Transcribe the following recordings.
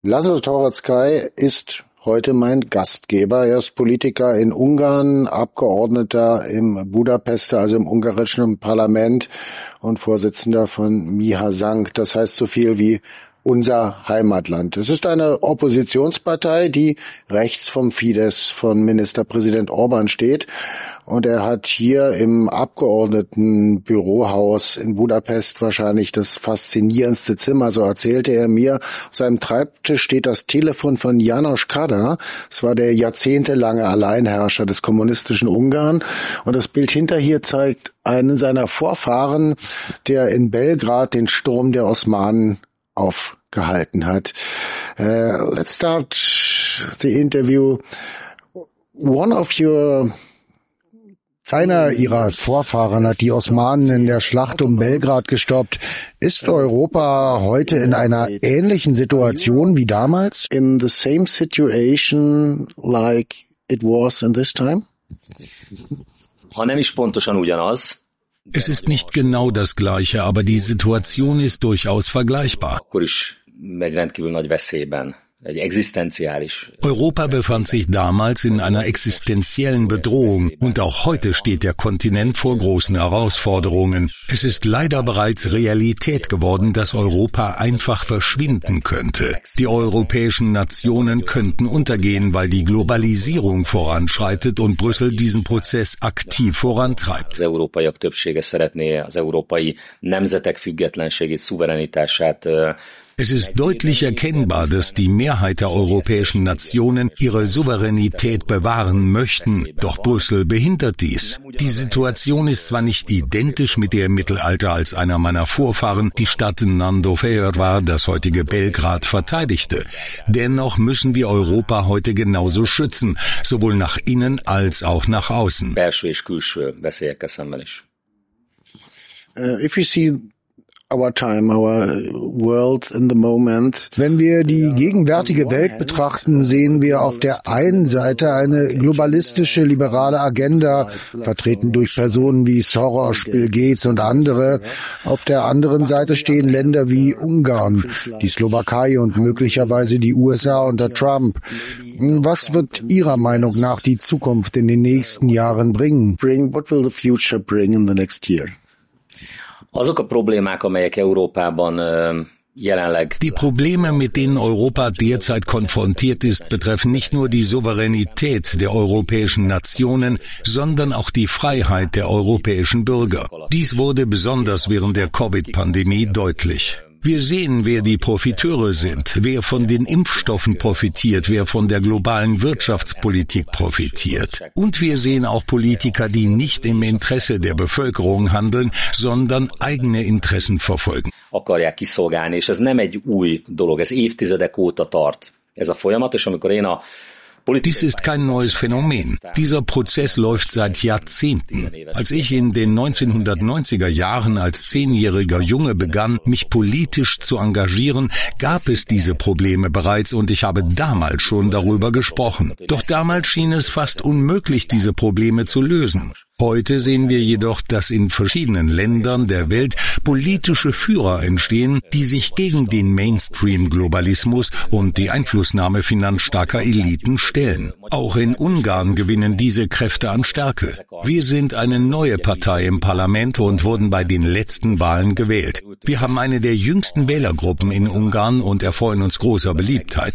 Laszlo Toroczkai ist heute mein Gastgeber. Er ist Politiker in Ungarn, Abgeordneter im Budapester, also im ungarischen Parlament und Vorsitzender von Miha Sank. Das heißt so viel wie unser Heimatland. Es ist eine Oppositionspartei, die rechts vom Fidesz von Ministerpräsident Orbán steht. Und er hat hier im Abgeordnetenbürohaus in Budapest wahrscheinlich das faszinierendste Zimmer, so erzählte er mir. Auf seinem Schreibtisch steht das Telefon von János Kádár. Es war der jahrzehntelange Alleinherrscher des kommunistischen Ungarn. Und das Bild hinter hier zeigt einen seiner Vorfahren, der in Belgrad den Sturm der Osmanen aufgehalten hat. Let's start the interview. Keiner ihrer Vorfahren hat die Osmanen in der Schlacht um Belgrad gestoppt. Ist Europa heute in einer ähnlichen Situation wie damals? In the same situation like it was in this time? Es ist nicht genau das Gleiche, aber die Situation ist durchaus vergleichbar. Europa befand sich damals in einer existenziellen Bedrohung und auch heute steht der Kontinent vor großen Herausforderungen. Es ist leider bereits Realität geworden, dass Europa einfach verschwinden könnte. Die europäischen Nationen könnten untergehen, weil die Globalisierung voranschreitet und Brüssel diesen Prozess aktiv vorantreibt. Az európaiak többsége szeretné az európai nemzetek függetlenségét, szuverenitását. Es ist deutlich erkennbar, dass die Mehrheit der europäischen Nationen ihre Souveränität bewahren möchten, doch Brüssel behindert dies. Die Situation ist zwar nicht identisch mit der im Mittelalter, als einer meiner Vorfahren die Stadt Nandofehr, das heutige Belgrad, verteidigte. Dennoch müssen wir Europa heute genauso schützen, sowohl nach innen als auch nach außen. If you see our time, our world in the moment. Wenn wir die gegenwärtige Welt betrachten, sehen wir auf der einen Seite eine globalistische, liberale Agenda, vertreten durch Personen wie Soros, Bill Gates und andere. Auf der anderen Seite stehen Länder wie Ungarn, die Slowakei und möglicherweise die USA unter Trump. Was wird Ihrer Meinung nach die Zukunft in den nächsten Jahren bringen? What will the future bring in the next year? Die Probleme, mit denen Europa derzeit konfrontiert ist, betreffen nicht nur die Souveränität der europäischen Nationen, sondern auch die Freiheit der europäischen Bürger. Dies wurde besonders während der Covid-Pandemie deutlich. Wir sehen, wer die Profiteure sind, wer von den Impfstoffen profitiert, wer von der globalen Wirtschaftspolitik profitiert. Und wir sehen auch Politiker, die nicht im Interesse der Bevölkerung handeln, sondern eigene Interessen verfolgen. Dies ist kein neues Phänomen. Dieser Prozess läuft seit Jahrzehnten. Als ich in den 1990er Jahren als 10-jähriger Junge begann, mich politisch zu engagieren, gab es diese Probleme bereits und ich habe damals schon darüber gesprochen. Doch damals schien es fast unmöglich, diese Probleme zu lösen. Heute sehen wir jedoch, dass in verschiedenen Ländern der Welt politische Führer entstehen, die sich gegen den Mainstream-Globalismus und die Einflussnahme finanzstarker Eliten stellen. Auch in Ungarn gewinnen diese Kräfte an Stärke. Wir sind eine neue Partei im Parlament und wurden bei den letzten Wahlen gewählt. Wir haben eine der jüngsten Wählergruppen in Ungarn und erfreuen uns großer Beliebtheit.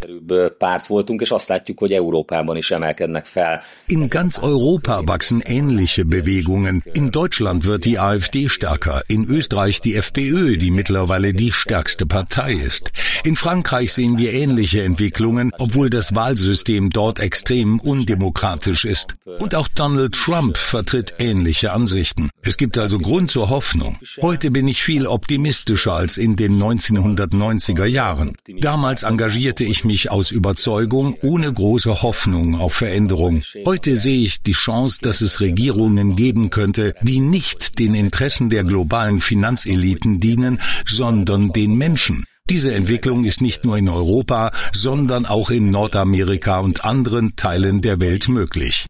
In ganz Europa wachsen ähnliche Bewegungen. In Deutschland wird die AfD stärker, in Österreich die FPÖ, die mittlerweile die stärkste Partei ist. In Frankreich sehen wir ähnliche Entwicklungen, obwohl das Wahlsystem dort extrem undemokratisch ist. Und auch Donald Trump vertritt ähnliche Ansichten. Es gibt also Grund zur Hoffnung. Heute bin ich viel optimistischer als in den 1990er Jahren. Damals engagierte ich mich aus Überzeugung, ohne große Hoffnung auf Veränderung. Heute sehe ich die Chance, dass es Regierungen geben könnte, die nicht den Interessen der globalen Finanzeliten dienen, sondern den Menschen. Diese Entwicklung ist nicht nur in Europa, sondern auch in Nordamerika und anderen Teilen der Welt möglich.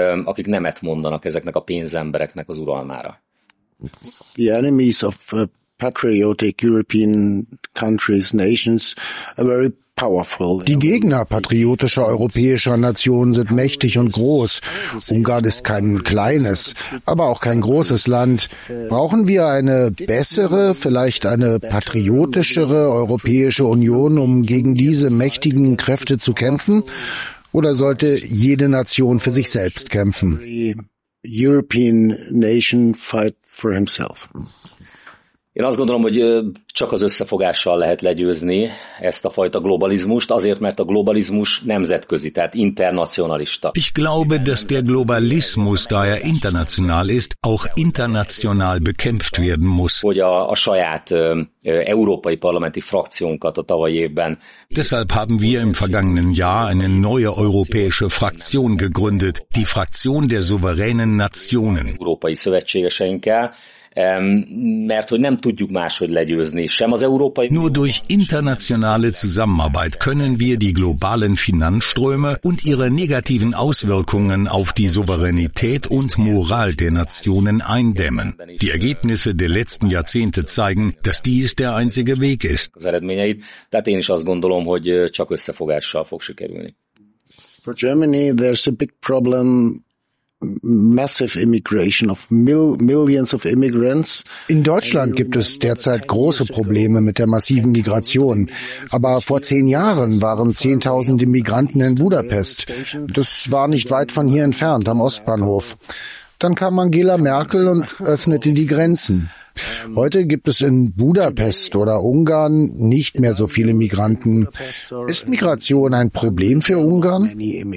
The enemies of patriotic European countries, nations, are very powerful. Die Gegner patriotischer europäischer Nationen sind mächtig und groß. Ungarn ist kein kleines, aber auch kein großes Land. Brauchen wir eine bessere, vielleicht eine patriotischere Europäische Union, um gegen diese mächtigen Kräfte zu kämpfen? Oder sollte jede Nation für sich selbst kämpfen? European nation fight for himself. Én azt gondolom, hogy csak az összefogással lehet legyőzni ezt a fajta globalizmust, azért, mert a globalizmus nemzetközi, tehát internationalista. Ich glaube, dass der Globalismus, da er international ist, auch international bekämpft werden muss. Hogy a saját európai parlamenti frakciónkat a tavalyi évben. Deshalb haben wir im vergangenen Jahr eine neue europäische Fraktion gegründet, die Fraktion der souveränen Nationen. Európai szövetségeseinkkel. Mert hogy nem tudjuk máshogy legyőzni, sem az európai... Nur durch internationale Zusammenarbeit können wir die globalen Finanzströme und ihre negativen Auswirkungen auf die Souveränität und Moral der Nationen eindämmen. Die Ergebnisse der letzten Jahrzehnte zeigen, dass dies der einzige Weg ist. Az eredményeit, tehát én is azt gondolom, hogy csak összefogással fog sikerülni. For Germany, there's a big problem. Massive immigration of millions of immigrants. In Deutschland gibt es derzeit große Probleme mit der massiven Migration. Aber vor 10 Jahren waren 10.000 Migranten in Budapest. Das war nicht weit von hier entfernt, am Ostbahnhof. Dann kam Angela Merkel und öffnete die Grenzen. Heute gibt es in Budapest oder Ungarn nicht mehr so viele Migranten. Ist Migration ein Problem für Ungarn?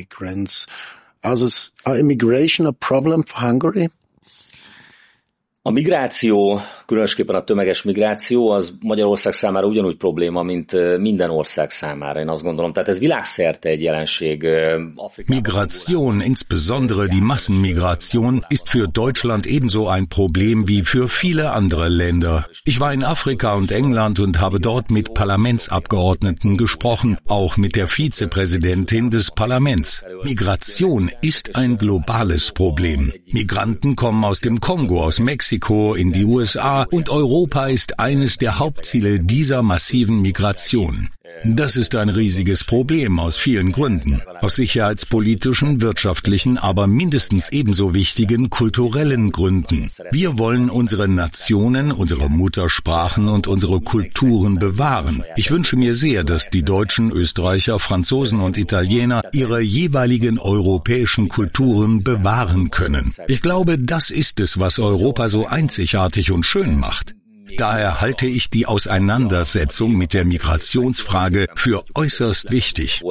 Is immigration a problem for Hungary? A migráció, különösképpen a tömeges migráció, az Magyarország számára ugyanúgy probléma, mint minden ország számára, én azt gondolom. Tehát ez világszerte egy jelenség. Migration, insbesondere die Massenmigration, ist für Deutschland ebenso ein Problem wie für viele andere Länder. Ich war in Afrika und England und habe dort mit Parlamentsabgeordneten gesprochen, auch mit der Vizepräsidentin des Parlaments. Migration ist ein globales Problem. Migranten kommen aus dem Kongo, aus Mexiko, in die USA und Europa ist eines der Hauptziele dieser massiven Migration. Das ist ein riesiges Problem aus vielen Gründen. Aus sicherheitspolitischen, wirtschaftlichen, aber mindestens ebenso wichtigen kulturellen Gründen. Wir wollen unsere Nationen, unsere Muttersprachen und unsere Kulturen bewahren. Ich wünsche mir sehr, dass die Deutschen, Österreicher, Franzosen und Italiener ihre jeweiligen europäischen Kulturen bewahren können. Ich glaube, das ist es, was Europa so einzigartig und schön macht. Daher halte ich die Auseinandersetzung mit der Migrationsfrage für äußerst wichtig.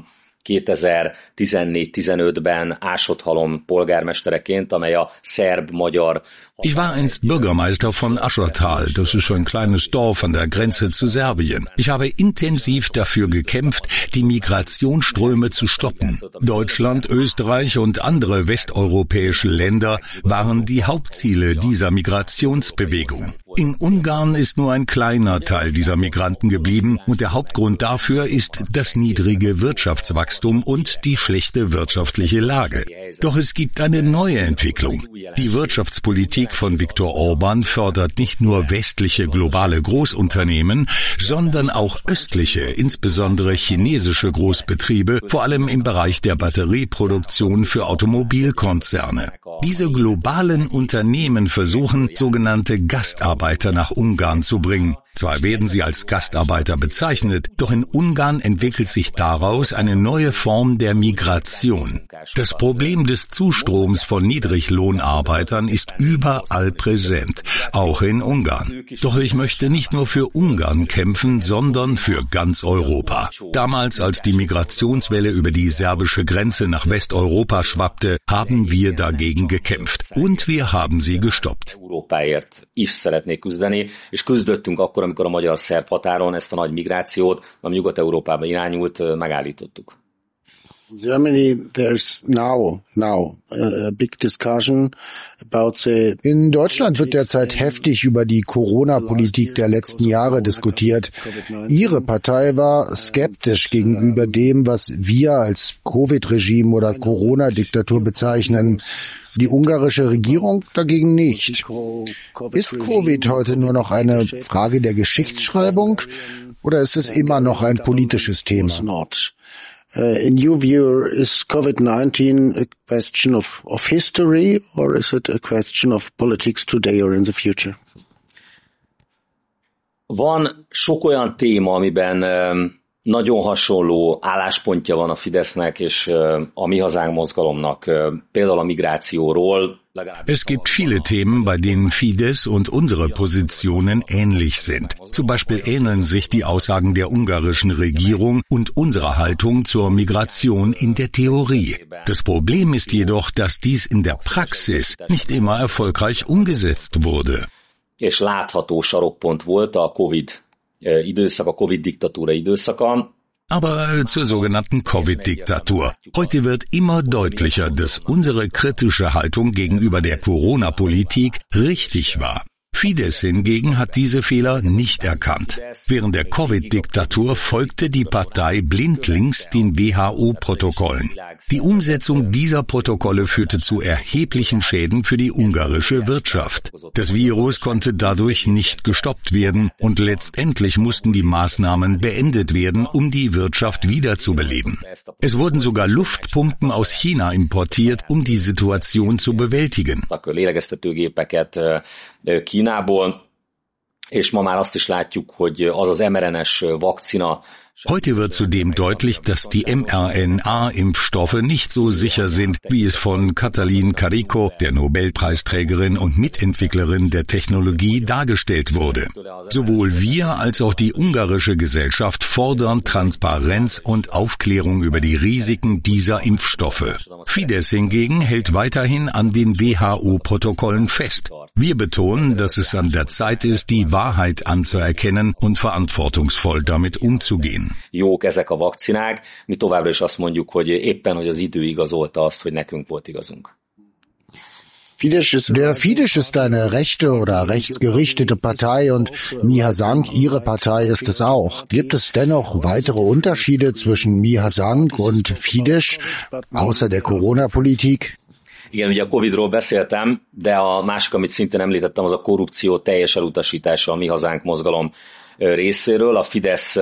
2014-15-ben Ásotthalom polgármestereként, amely a szerb-magyar... Ich war einst Bürgermeister von Aschottal, das ist ein kleines Dorf an der Grenze zu Serbien. Ich habe intensiv dafür gekämpft, die Migrationsströme zu stoppen. Deutschland, Österreich und andere westeuropäische Länder waren die Hauptziele dieser Migrationsbewegung. In Ungarn ist nur ein kleiner Teil dieser Migranten geblieben und der Hauptgrund dafür ist das niedrige Wirtschaftswachstum und die schlechte wirtschaftliche Lage. Doch es gibt eine neue Entwicklung. Die Wirtschaftspolitik von Viktor Orbán fördert nicht nur westliche globale Großunternehmen, sondern auch östliche, insbesondere chinesische Großbetriebe, vor allem im Bereich der Batterieproduktion für Automobilkonzerne. Diese globalen Unternehmen versuchen, sogenannte Gastarbeiter nach Ungarn zu bringen. Zwar werden sie als Gastarbeiter bezeichnet, doch in Ungarn entwickelt sich daraus eine neue Form der Migration. Das Problem des Zustroms von Niedriglohnarbeitern ist überall präsent, auch in Ungarn. Doch ich möchte nicht nur für Ungarn kämpfen, sondern für ganz Europa. Damals, als die Migrationswelle über die serbische Grenze nach Westeuropa schwappte, haben wir dagegen gekämpft und wir haben sie gestoppt. Amikor a magyar-szerb határon ezt a nagy migrációt, ami Nyugat-Európába irányult, megállítottuk. Germany, there's now a big discussion about the. In Deutschland wird derzeit heftig über die Corona-Politik der letzten Jahre diskutiert. Ihre Partei war skeptisch gegenüber dem, was wir als Covid-Regime oder Corona-Diktatur bezeichnen. Die ungarische Regierung dagegen nicht. Ist Covid heute nur noch eine Frage der Geschichtsschreibung oder ist es immer noch ein politisches Thema? In your view, is COVID-19 a question of history or is it a question of politics today or in the future? Van sok olyan téma, amiben nagyon hasonló álláspontja van a Fidesznek és a Mi Hazánk mozgalomnak, például a migrációról. Es gibt viele Themen, bei denen Fidesz und unsere Positionen ähnlich sind. Zum Beispiel ähneln sich die Aussagen der ungarischen Regierung und unsere Haltung zur Migration in der Theorie. Das Problem ist jedoch, dass dies in der Praxis nicht immer erfolgreich umgesetzt wurde. És látható sarokpont volt a Covid időszak, a Covid-Diktatúra időszaka. Aber zur sogenannten Covid-Diktatur. Heute wird immer deutlicher, dass unsere kritische Haltung gegenüber der Corona-Politik richtig war. Fidesz hingegen hat diese Fehler nicht erkannt. Während der Covid-Diktatur folgte die Partei blindlings den WHO-Protokollen. Die Umsetzung dieser Protokolle führte zu erheblichen Schäden für die ungarische Wirtschaft. Das Virus konnte dadurch nicht gestoppt werden und letztendlich mussten die Maßnahmen beendet werden, um die Wirtschaft wiederzubeleben. Es wurden sogar Luftpumpen aus China importiert, um die Situation zu bewältigen. Kínából, és ma már azt is látjuk, hogy az az mRNA-s vakcina. Heute wird zudem deutlich, dass die mRNA-Impfstoffe nicht so sicher sind, wie es von Katalin Karikó, der Nobelpreisträgerin und Mitentwicklerin der Technologie, dargestellt wurde. Sowohl wir als auch die ungarische Gesellschaft fordern Transparenz und Aufklärung über die Risiken dieser Impfstoffe. Fidesz hingegen hält weiterhin an den WHO-Protokollen fest. Wir betonen, dass es an der Zeit ist, die Wahrheit anzuerkennen und verantwortungsvoll damit umzugehen. Jók ezek a vakcinák, mi továbbra is azt mondjuk, hogy éppen, hogy az idő igazolta azt, hogy nekünk volt igazunk. Der Fidesz ist eine rechte oder rechtsgerichtete Partei und Mi Hazánk, ihre Partei, ist es auch. Gibt es dennoch weitere Unterschiede zwischen Mi Hazánk und Fidesz, außer der Corona-Politik? Igen, ugye a Covidról beszéltem, de a másik, amit szintén említettem, az a korrupció teljes elutasítása a Mi Hazánk mozgalom részéről. A Fidesz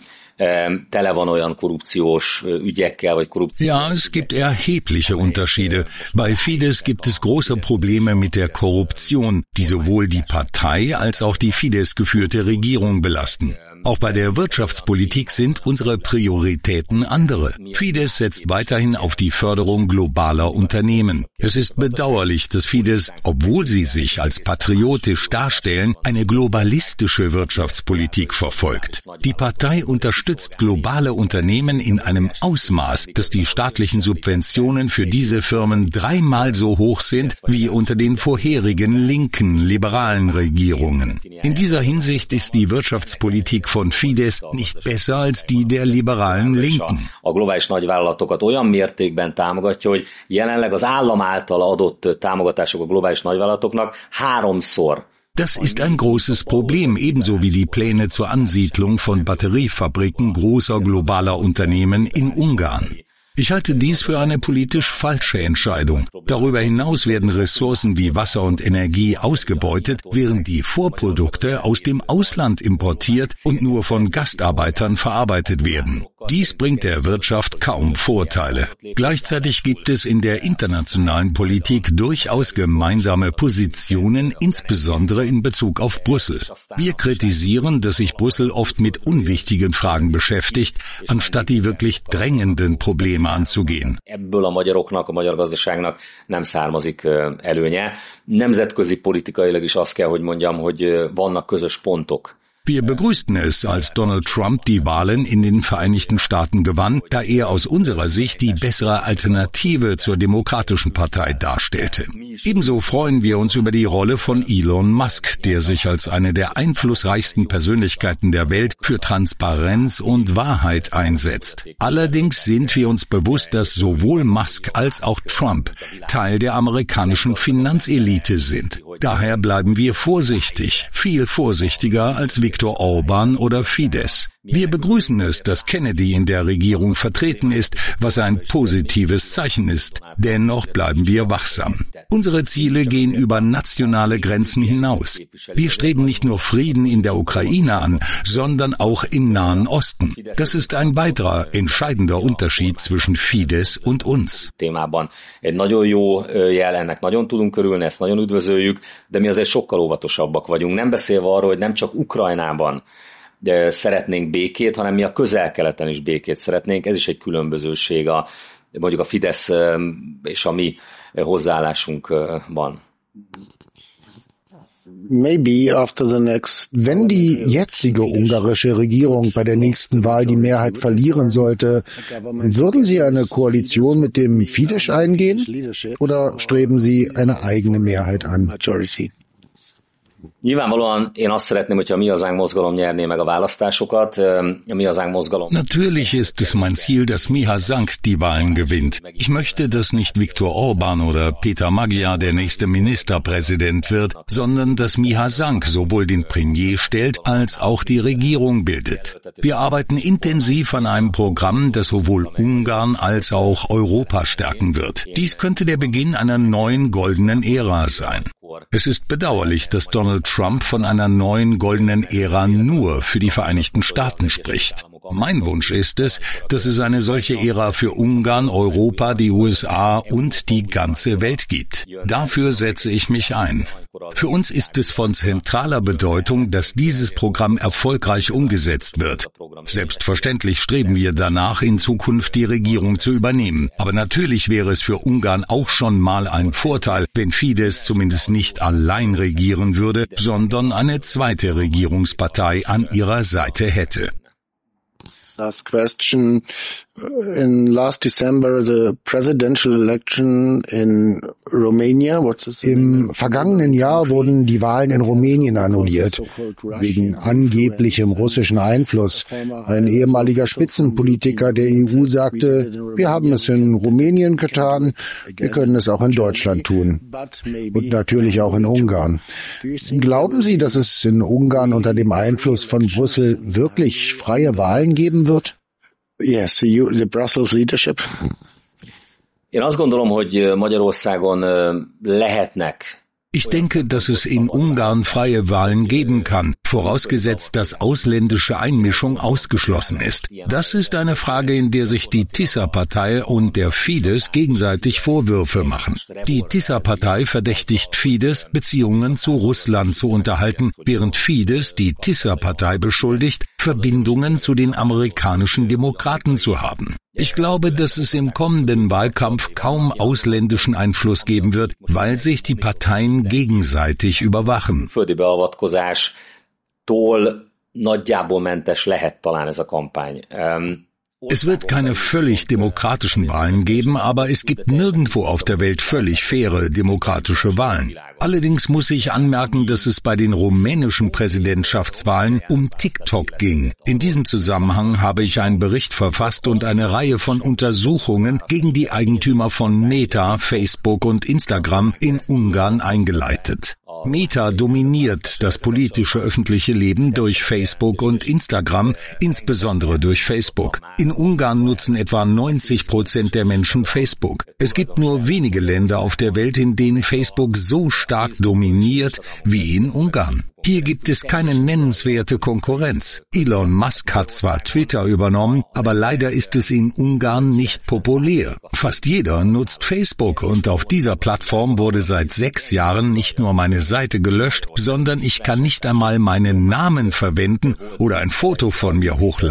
tele van olyan korrupciós ügyekkel, vagy korrupció. Ja, es gibt erhebliche Unterschiede. Bei Fidesz gibt es große Probleme mit der Korruption, die sowohl die Partei als auch die Fidesz geführte Regierung belasten. Auch bei der Wirtschaftspolitik sind unsere Prioritäten andere. Fidesz setzt weiterhin auf die Förderung globaler Unternehmen. Es ist bedauerlich, dass Fidesz, obwohl sie sich als patriotisch darstellen, eine globalistische Wirtschaftspolitik verfolgt. Die Partei unterstützt globale Unternehmen in einem Ausmaß, dass die staatlichen Subventionen für diese Firmen 3-mal so hoch sind wie unter den vorherigen linken, liberalen Regierungen. In dieser Hinsicht ist die Wirtschaftspolitik von Fidesz nicht besser als die der liberalen Linken. A globális nagyvállalatokat olyan mértékben támogatja, hogy jelenleg az állam által adott támogatások a globális nagyvállalatoknak 3-szor. Das ist ein großes Problem, ebenso wie die Pläne zur Ansiedlung von Batteriefabriken großer globaler Unternehmen in Ungarn. Ich halte dies für eine politisch falsche Entscheidung. Darüber hinaus werden Ressourcen wie Wasser und Energie ausgebeutet, während die Vorprodukte aus dem Ausland importiert und nur von Gastarbeitern verarbeitet werden. Dies bringt der Wirtschaft kaum Vorteile. Gleichzeitig gibt es in der internationalen Politik durchaus gemeinsame Positionen, insbesondere in Bezug auf Brüssel. Wir kritisieren, dass sich Brüssel oft mit unwichtigen Fragen beschäftigt, anstatt die wirklich drängenden Probleme anzugehen. Ebből a magyaroknak, a magyar gazdaságnak nem származik előnye. Nemzetközi politikailag is azt kell, hogy mondjam, hogy vannak közös pontok Wir begrüßten es, als Donald Trump die Wahlen in den Vereinigten Staaten gewann, da er aus unserer Sicht die bessere Alternative zur Demokratischen Partei darstellte. Ebenso freuen wir uns über die Rolle von Elon Musk, der sich als eine der einflussreichsten Persönlichkeiten der Welt für Transparenz und Wahrheit einsetzt. Allerdings sind wir uns bewusst, dass sowohl Musk als auch Trump Teil der amerikanischen Finanzelite sind. Daher bleiben wir vorsichtig, viel vorsichtiger als Viktor Orbán oder Fidesz. Wir begrüßen es, dass Kennedy in der Regierung vertreten ist, was ein positives Zeichen ist. Dennoch bleiben wir wachsam. Unsere Ziele gehen über nationale Grenzen hinaus. Wir streben nicht nur Frieden in der Ukraine an, sondern auch im Nahen Osten. Das ist ein weiterer entscheidender Unterschied zwischen Fidesz und uns. Témában egy nagyon jó jel, ennek nagyon tudunk örülni, ezt nagyon üdvözöljük, de mi azért sokkal óvatosabbak vagyunk. Nem beszélve arról, hogy nem csak Ukrajnában szeretnénk békét, hanem mi a Közel-Keleten is békét szeretnénk. Ez is egy különbözőség mondjuk a Fidesz és a mi hozzáállásunkban. Wenn die jetzige ungarische Regierung bei der nächsten Wahl die Mehrheit verlieren sollte, würden Sie eine Koalition mit dem Fidesz eingehen oder streben Sie eine eigene Mehrheit an? Nyilvánvalóan én azt szeretném, hogyha a Mi Hazánk mozgalom nyerné meg a választásokat. A Mi Hazánk mozgalom. Natürlich ist es mein Ziel, dass Mi Hazánk die Wahlen gewinnt. Ich möchte, dass nicht Viktor Orbán oder Peter Magyar der nächste Ministerpräsident wird, sondern dass Mi Hazánk sowohl den Premier stellt, als auch die Regierung bildet. Wir arbeiten intensiv an einem Programm, das sowohl Ungarn als auch Europa stärken wird. Dies könnte der Beginn einer neuen goldenen Ära sein. Es ist bedauerlich, dass Donald Trump von einer neuen goldenen Ära nur für die Vereinigten Staaten spricht. Mein Wunsch ist es, dass es eine solche Ära für Ungarn, Europa, die USA und die ganze Welt gibt. Dafür setze ich mich ein. Für uns ist es von zentraler Bedeutung, dass dieses Programm erfolgreich umgesetzt wird. Selbstverständlich streben wir danach, in Zukunft die Regierung zu übernehmen. Aber natürlich wäre es für Ungarn auch schon mal ein Vorteil, wenn Fidesz zumindest nicht allein regieren würde, sondern eine zweite Regierungspartei an ihrer Seite hätte. Last question. In last December, the presidential election in Romania. Im vergangenen Jahr wurden die Wahlen in Rumänien annulliert, wegen angeblichem russischen Einfluss. Ein ehemaliger Spitzenpolitiker der EU sagte, wir haben es in Rumänien getan, wir können es auch in Deutschland tun. Und natürlich auch in Ungarn. Glauben Sie, dass es in Ungarn unter dem Einfluss von Brüssel wirklich freie Wahlen geben wird? Yes, the Brussels leadership. Én azt gondolom, hogy Magyarországon lehetnek. Ich denke, dass es in Ungarn freie Wahlen geben kann, vorausgesetzt, dass ausländische Einmischung ausgeschlossen ist. Das ist eine Frage, in der sich die Tisza-Partei und der Fidesz gegenseitig Vorwürfe machen. Die Tisza-Partei verdächtigt Fidesz, Beziehungen zu Russland zu unterhalten, während Fidesz die Tisza-Partei beschuldigt, Verbindungen zu den amerikanischen Demokraten zu haben. Ich glaube, dass es im kommenden Wahlkampf kaum ausländischen Einfluss geben wird, weil sich die Parteien gegenseitig überwachen. Földi beavatkozástól nagyjából mentes lehet talán ez a kampány. Es wird keine völlig demokratischen Wahlen geben, aber es gibt nirgendwo auf der Welt völlig faire demokratische Wahlen. Allerdings muss ich anmerken, dass es bei den rumänischen Präsidentschaftswahlen um TikTok ging. In diesem Zusammenhang habe ich einen Bericht verfasst und eine Reihe von Untersuchungen gegen die Eigentümer von Meta, Facebook und Instagram in Ungarn eingeleitet. Meta dominiert das politische öffentliche Leben durch Facebook und Instagram, insbesondere durch Facebook. In Ungarn nutzen etwa 90% der Menschen Facebook. Es gibt nur wenige Länder auf der Welt, in denen Facebook so stark dominiert wie in Ungarn. Hier gibt es keine nennenswerte Konkurrenz. Elon Musk hat zwar Twitter übernommen, aber leider ist es in Ungarn nicht populär. Fast jeder nutzt Facebook und auf dieser Plattform wurde seit 6 Jahren nicht nur meine Seite gelöscht, sondern ich kann nicht einmal meinen Namen verwenden oder ein Foto von mir hochladen.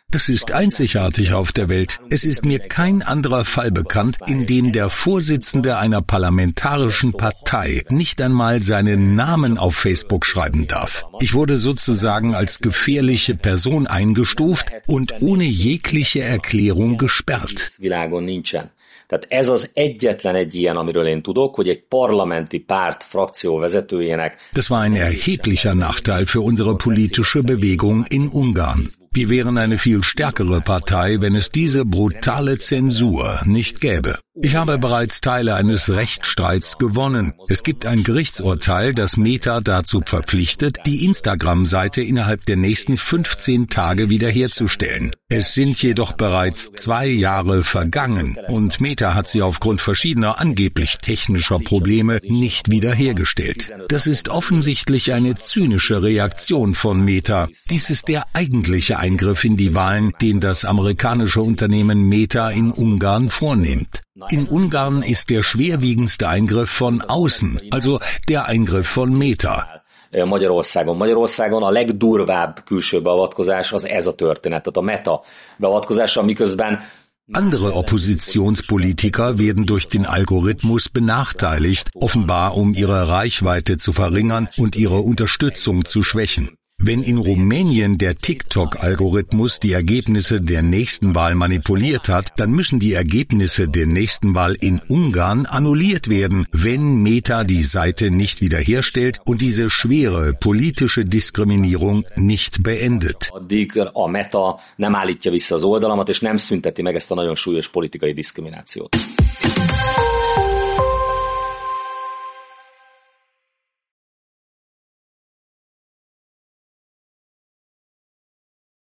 Das ist einzigartig auf der Welt. Es ist mir kein anderer Fall bekannt, in dem der Vorsitzende einer parlamentarischen Partei nicht einmal seinen Namen auf Facebook schreiben darf. Ich wurde sozusagen als gefährliche Person eingestuft und ohne jegliche Erklärung gesperrt. Tehát ez az egyetlen egy ilyen, amiről én tudok, hogy egy parlamenti párt frakció vezetőjének. Das war ein erheblicher Nachteil für unsere politische Bewegung in Ungarn. Wir wären eine viel stärkere Partei, wenn es diese brutale Zensur nicht gäbe. Ich habe bereits Teile eines Rechtsstreits gewonnen. Es gibt ein Gerichtsurteil, das Meta dazu verpflichtet, die Instagram-Seite innerhalb der nächsten 15 Tage wiederherzustellen. Es sind jedoch bereits 2 Jahre vergangen und Meta hat sie aufgrund verschiedener angeblich technischer Probleme nicht wiederhergestellt. Das ist offensichtlich eine zynische Reaktion von Meta. Dies ist der eigentliche Eingriff in die Wahlen, den das amerikanische Unternehmen Meta in Ungarn vornimmt. In Ungarn ist der schwerwiegendste Eingriff von außen, also der Eingriff von Meta. Magyarországon a legdurvább külső beavatkozás az ez a történet, tehát a Meta beavatkozása, miközben andere Oppositionspolitiker werden durch den Algorithmus benachteiligt, offenbar um ihre Reichweite zu verringern und ihre Unterstützung zu schwächen. Wenn in Rumänien der TikTok-Algorithmus die Ergebnisse der nächsten Wahl manipuliert hat, dann müssen die Ergebnisse der nächsten Wahl in Ungarn annulliert werden, wenn Meta die Seite nicht wiederherstellt und diese schwere politische Diskriminierung nicht beendet. Addig a Meta nem állítja vissza az oldalamat, és nem szünteti meg ezt a nagyon súlyos politikai diszkriminációt.